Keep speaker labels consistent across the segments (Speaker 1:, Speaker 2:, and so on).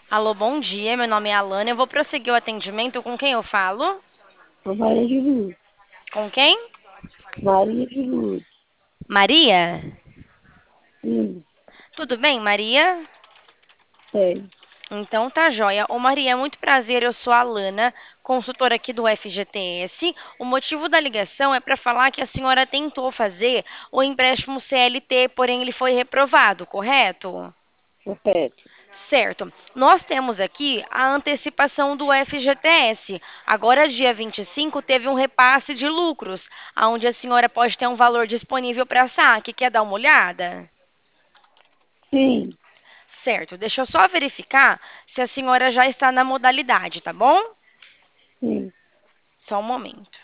Speaker 1: Alô, bom dia. Meu nome é Alana. Eu vou prosseguir o atendimento com quem eu falo?
Speaker 2: Ô, Maria de Lourdes.
Speaker 1: Com quem?
Speaker 2: Maria de Lourdes.
Speaker 1: Maria?
Speaker 2: Sim,
Speaker 1: Tudo bem, Maria?
Speaker 2: tem.
Speaker 1: Então tá joia. Ô Maria, muito prazer. Eu sou a Alana, consultora aqui do FGTS. O motivo da ligação é para falar que a senhora tentou fazer o empréstimo CLT, porém ele foi reprovado, correto?
Speaker 2: Repete.
Speaker 1: Certo. Nós temos aqui a antecipação do FGTS. Agora, dia 25, teve um repasse de lucros, onde a senhora pode ter um valor disponível para saque. Quer dar uma olhada?
Speaker 2: Sim,
Speaker 1: Certo. Deixa eu só verificar se a senhora já está na modalidade, tá bom?
Speaker 2: sim.
Speaker 1: Só um momento.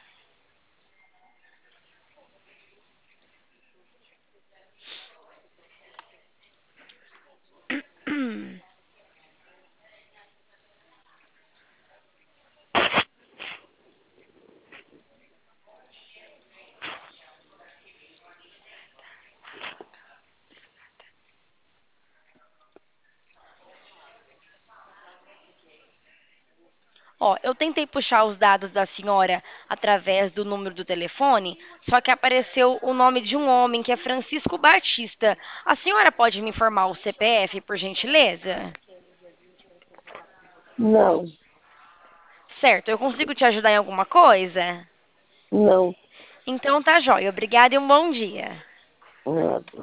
Speaker 1: Ó, eu tentei puxar os dados da senhora através do número do telefone, só que apareceu o nome de um homem que é Francisco Batista. A senhora pode me informar o CPF, por gentileza?
Speaker 2: Não,
Speaker 1: Certo, eu consigo te ajudar em alguma coisa?
Speaker 2: não.
Speaker 1: Então tá jóia. Obrigada e um bom dia.
Speaker 2: Nada.